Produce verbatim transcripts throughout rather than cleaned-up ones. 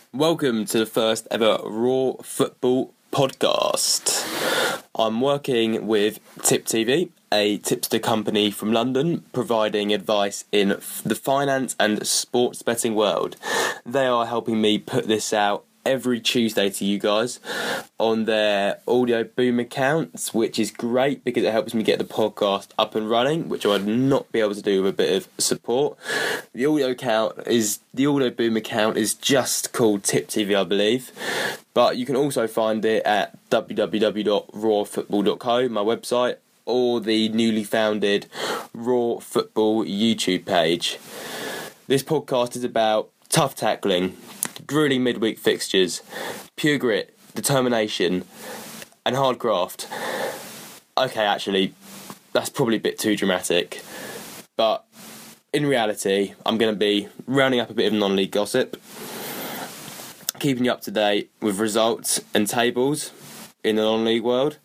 Welcome to the first ever Raw Football podcast. I'm working with Tip T V, a tipster company from London, providing advice in the finance and sports betting world. They are helping me put this out every Tuesday to you guys on their Audio Boom accounts, which is great because it helps me get the podcast up and running, which I would not be able to do with a bit of support. The audio account is the Audio Boom account is just called Tip T V, I believe, but you can also find it at w w w dot raw football dot co, my website, or the newly founded Raw Football YouTube page. This podcast is about tough tackling, grueling midweek fixtures, pure grit, determination, and hard graft. Okay, actually, that's probably a bit too dramatic, but in reality, I'm going to be rounding up a bit of non-league gossip, keeping you up to date with results and tables in the non-league world,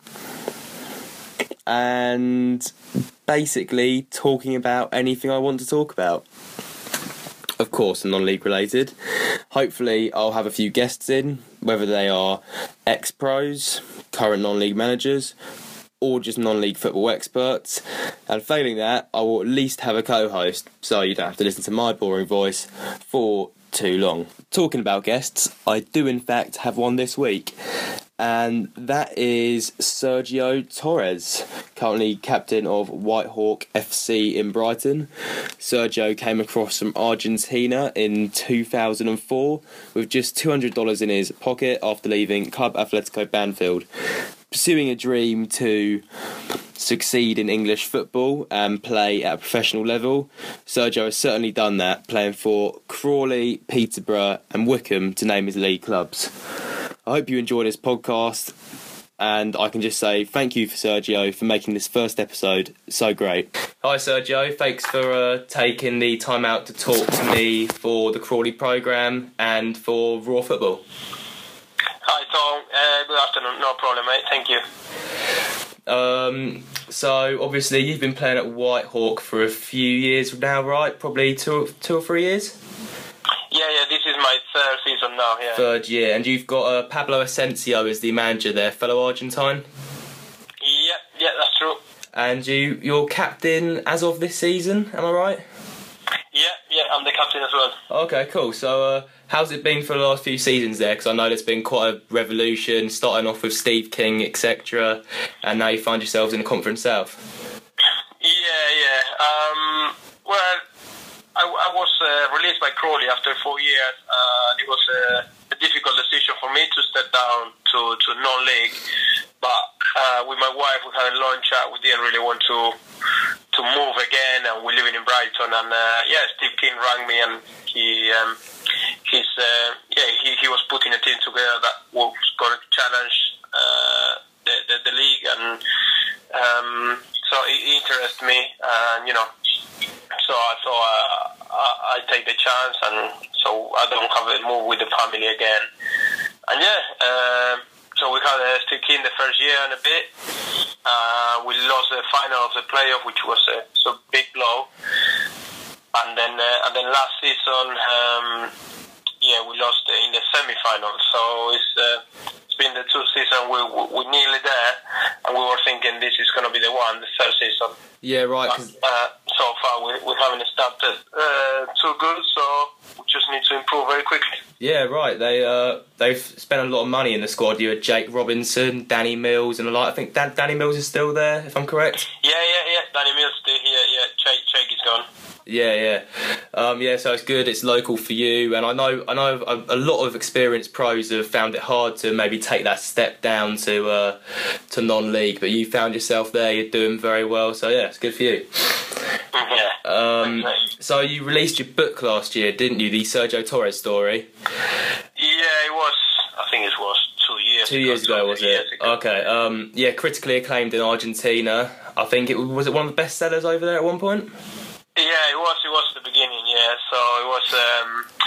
and basically talking about anything I want to talk about. Of course, non-league related. Hopefully, I'll have a few guests in, whether they are ex-pros, current non-league managers, or just non-league football experts. And failing that, I will at least have a co-host, so you don't have to listen to my boring voice for too long. Talking about guests, I do in fact have one this week, and that is Sergio Torres, currently captain of Whitehawk F C in Brighton. Sergio came across from Argentina in two thousand four with just two hundred dollars in his pocket after leaving Club Atletico Banfield, pursuing a dream to succeed in English football and play at a professional level. Sergio has certainly done that, playing for Crawley, Peterborough and Wycombe, to name his league clubs. I hope you enjoy this podcast, and I can just say thank you for Sergio for making this first episode so great. Hi Sergio, thanks for uh, taking the time out to talk to me for the Crawley programme and for Raw Football. Hi Tom, uh, good afternoon, no problem mate, thank you. Um, so obviously you've been playing at Whitehawk for a few years now, right? Probably two, two or three years? Yeah, yeah, this is my third season now, yeah. Third year, and you've got uh, Pablo Asensio as the manager there, fellow Argentine? Yeah, yeah, that's true. And you, you're captain as of this season, am I right? Yeah, yeah, I'm the captain as well. Okay, cool. So uh, how's it been for the last few seasons there? Because I know there's been quite a revolution, starting off with Steve King, et cetera, and now you find yourselves in the Conference South. Yeah, yeah. Um, well, I, I was uh, released by Crawley after four years. Uh, it was a, a difficult decision for me to step down to, to non-league. But uh, with my wife, we had a long chat. We didn't really want to to move again, and we're living in Brighton. And uh, yeah, Steve King rang me, and he um, he's uh, yeah he, he was putting a team together that was going to challenge uh, the, the the league, and um, so it interested me, and you know. So I thought uh, I, I'd take the chance, and so I don't have to move with the family again. And yeah, uh, so we had a Steve King the first year and a bit. Uh, we lost the final of the playoff, which was a so big blow. And then, uh, and then last season, um, yeah, we lost in the semi-final. So it's uh, it's been the two seasons we we we're nearly there, and we were thinking this is going to be the one, the third season. Yeah, right. But, uh, so far, we, we haven't started uh, too good, so we just need to improve very quickly. Yeah, right. They uh, they've spent a lot of money in the squad. You had Jake Robinson, Danny Mills, and a lot. I think Dan- Danny Mills is still there, if I'm correct. Yeah, yeah, yeah. Danny Mills still here. Yeah, Jake, Jake is gone. Yeah, yeah, um, yeah. So it's good. It's local for you, and I know, I know, a, a lot of experienced pros have found it hard to maybe take that step down to uh, to non-league. But you found yourself there. You're doing very well. So yeah, it's good for you. Yeah. Um, so you released your book last year, didn't you? The Sergio Torres story. Yeah, it was. I think it was two years. Two years ago, was it? Okay. Um, yeah, critically acclaimed in Argentina. I think it was it one of the best sellers over there at one point. Yeah, it was. It was the beginning. Yeah, so it was. Um,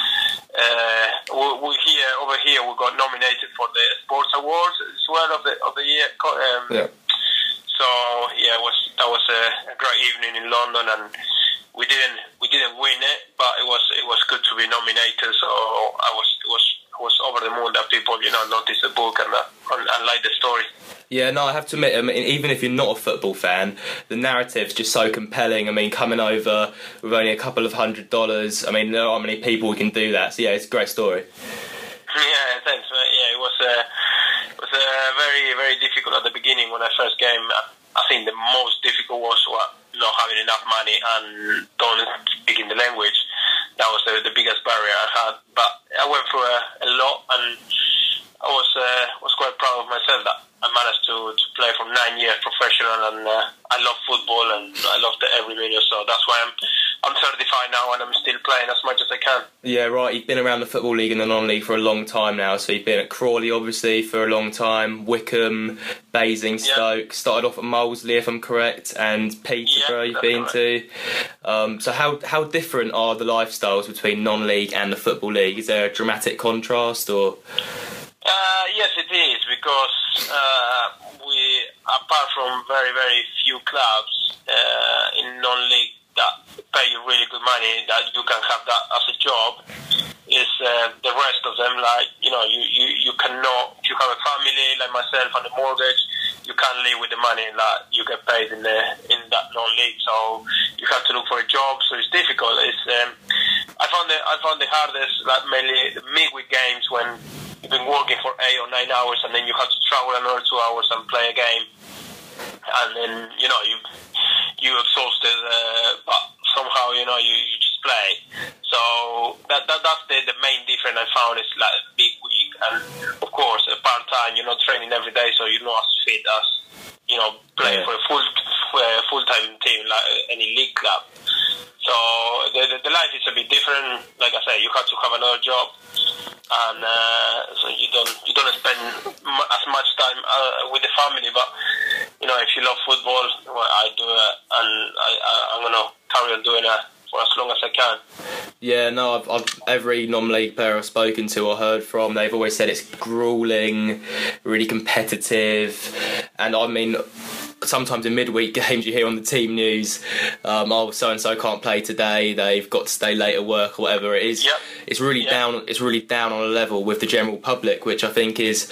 uh, we, we here over here we got nominated for the Sports Awards as well of the of the year. Um, yeah. So yeah, it was that was a, a great evening in London, and we didn't we didn't win it, but it was it was good to be nominated. So I was it was I was the moon that people, you know, notice the book and, uh, and, and like the story. Yeah, no, I have to admit, I mean, even if you're not a football fan, the narrative's just so compelling. I mean, coming over with only a couple of hundred dollars, I mean, there aren't many people who can do that. So, yeah, it's a great story. Yeah, thanks. Yeah, it was, uh, it was uh, very, very difficult at the beginning when I first came. I think the most difficult was what, not having enough money and don't speaking the language. That was the, the biggest barrier I had. But I went through a, a lot, and I was uh, was quite proud of myself that I managed to, to play for nine years professional, and uh, I love football and I loved it every minute. So that's why I'm I'm certified now, and I'm still playing as much as I can. Yeah, right. You've been around the Football League and the non-league for a long time now. So you've been at Crawley, obviously, for a long time. Wickham, Basingstoke. Yeah. Started off at Molesley, if I'm correct, and Peterborough. Yeah, you've been correct. to. Um, so how how different are the lifestyles between non-league and the Football League? Is there a dramatic contrast, or? Uh, yes, it is, because uh, we, apart from very, very few clubs uh, in non-league that pay you really good money, that you can have that as a job, is uh, the rest of them, like, you know, you, you, you cannot, if you have a family like myself and a mortgage, you can't live with the money that you get paid in the in that non-league, so you have to look for a job, so it's difficult. It's, um, I found the, I found the hardest, like, mainly the midweek games when you've been working for eight or nine hours, and then you have to travel another two hours and play a game, and then, you know, you you exhausted, uh, but somehow, you know, you, you just play. So that, that that's the, the main difference I found, is like big week, and of course a part time. You're not training every day, so you're not as fit as, you know, playing yeah. for a full for a full time team like any league club. So the, the the life is a bit different. Like I say, you have to have another job, and uh, so you don't you don't spend m- as much time uh, with the family. But you know, if you love football, well, I do it, and I, I I'm gonna carry on doing it for as long as I can. Yeah, no, I've, I've every non-league player I've spoken to or heard from, they've always said it's gruelling, really competitive, and I mean, sometimes in midweek games you hear on the team news, um, oh, so and so can't play today, they've got to stay late at work or whatever it is. Yep. It's really yep. down. It's really down on a level with the general public, which I think is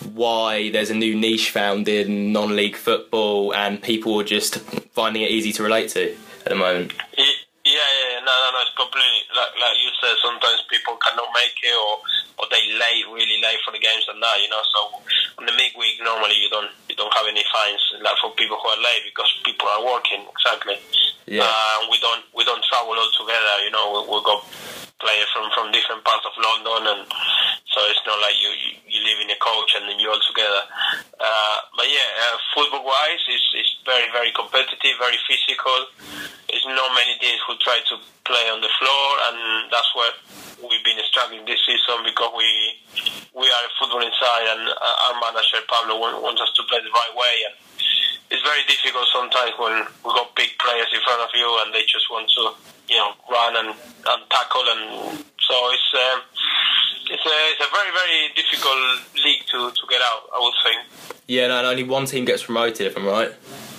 why there's a new niche found in non-league football, and people are just finding it easy to relate to at the moment. Yeah, yeah, no, no, no. It's completely like like you said. Sometimes people cannot make it, or or they late, really late for the games and that, you know. So on the midweek, normally you don't you don't have any fines like for people who are late, because people are working. Exactly. Yeah. Uh, we don't we don't travel all together. You know, we we go players from, from different parts of London, and so it's not like you you, you live in a coach and then you're all together. Uh, but yeah, uh, football wise, it's it's very very competitive, very physical. There's not many teams who try to play on the floor, and that's where we've been struggling this season, because we we are football inside, and our manager Pablo wants us to play the right way, and it's very difficult sometimes when we got big players in front of you and they just want to, you know, run and, and tackle, and so it's um, it's a it's a very very difficult league to, to get out, I would think. Yeah, no, and only one team gets promoted, if I'm right.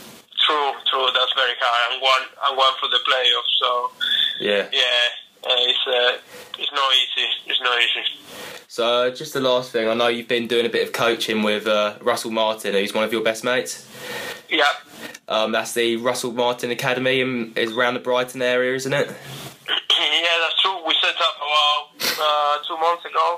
True, true. That's very hard. And one, and one for the playoffs. So yeah, yeah, uh, it's uh, it's not easy. It's not easy. So uh, just the last thing, I know you've been doing a bit of coaching with uh, Russell Martin, who's one of your best mates. Yeah. Um, that's the Russell Martin Academy, and is around the Brighton area, isn't it? Yeah, that's true. We set up about uh, two months ago.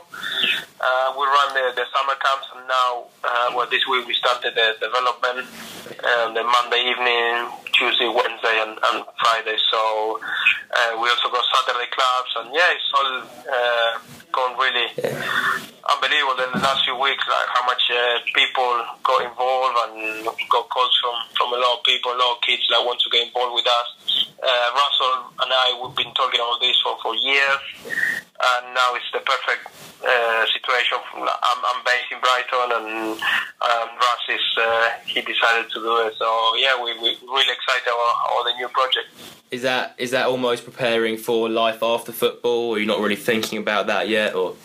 Uh, we ran the, the summer camps, and now, uh, well, this week we started the development. Um, the Monday evening, Tuesday, Wednesday, and, and Friday. So uh, we also got Saturday clubs, and yeah, it's all uh, gone really yeah. unbelievable in the last few weeks. Like how much uh, people got involved, and got calls from, from a lot of people, a lot of kids that want to get involved with us. Uh, Russell and I, we've been talking about this for, for years, and now it's the perfect uh, situation. I'm, I'm based in Brighton, and um, Russ is uh, he decided to do it. So yeah, we we really excited about, about the new project. Is that is that almost preparing for life after football, or are you not really thinking about that yet? Or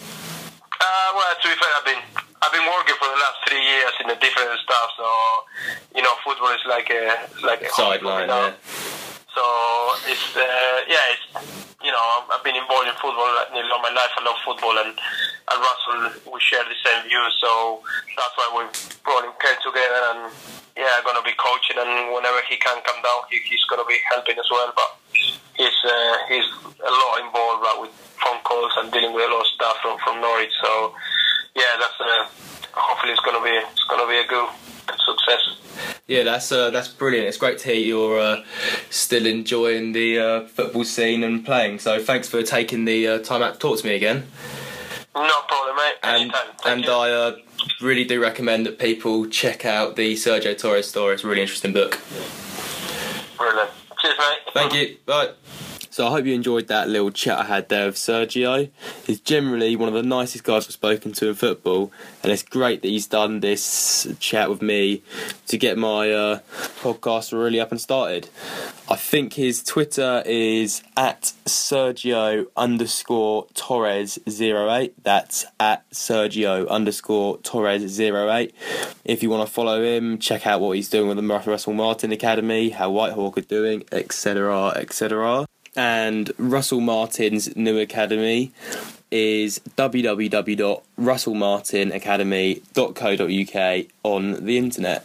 uh, well, to be fair, I've been I've been working for the last three years in the different stuff. So you know, football is like a like a sideline. Yeah. So it's uh, yeah, it's you know, I've been involved in football nearly all my life. I love football, and and Russell, we we share the same views, so that's why we brought him came together, and yeah, going to be coaching, and whenever he can come down, he, he's going to be helping as well. But he's uh, he's a lot involved like, with phone calls and dealing with a lot of stuff from, from Norwich. So yeah, that's uh, hopefully it's going to be it's going to be a good success. Yeah, that's uh, that's brilliant. It's great to hear you're uh, still enjoying the uh, football scene and playing. So thanks for taking the uh, time out to talk to me again. No problem, mate. And, and you. I uh, really do recommend that people check out the Sergio Torres story. It's a really interesting book. Brilliant. Cheers, mate. Thank you. Bye. So I hope you enjoyed that little chat I had there with Sergio. He's generally one of the nicest guys I've spoken to in football, and it's great that he's done this chat with me to get my uh, podcast really up and started. I think his Twitter is at Sergio underscore Torres zero eight. That's at Sergio underscore Torres zero eight. If you want to follow him, check out what he's doing with the Russell Martin Academy, how Whitehawk are doing, et cetera, et cetera. And Russell Martin's new academy is w w w dot russell martin academy dot co dot u k on the internet.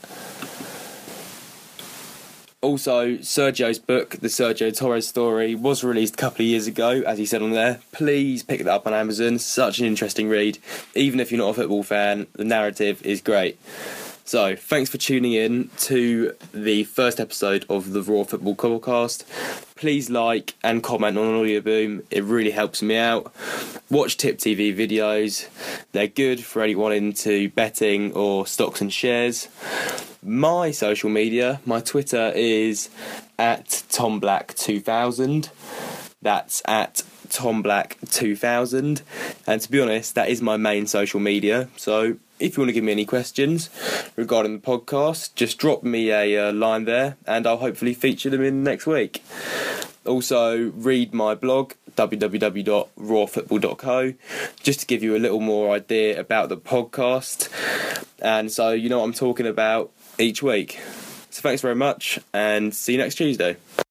Also, Sergio's book, The Sergio Torres Story, was released a couple of years ago, as he said on there. Please pick it up on Amazon. Such an interesting read. Even if you're not a football fan, the narrative is great. So, thanks for tuning in to the first episode of the Raw Football Podcast. Please like and comment on Audio Boom. It really helps me out. Watch Tip T V videos. They're good for anyone into betting or stocks and shares. My social media, my Twitter is at Tom Black two thousand. That's at Tom Black two thousand. And to be honest, that is my main social media. So if you want to give me any questions regarding the podcast, just drop me a uh, line there and I'll hopefully feature them in next week. Also, read my blog, w w w dot raw football dot co, just to give you a little more idea about the podcast. And so you know what I'm talking about each week. So thanks very much and see you next Tuesday.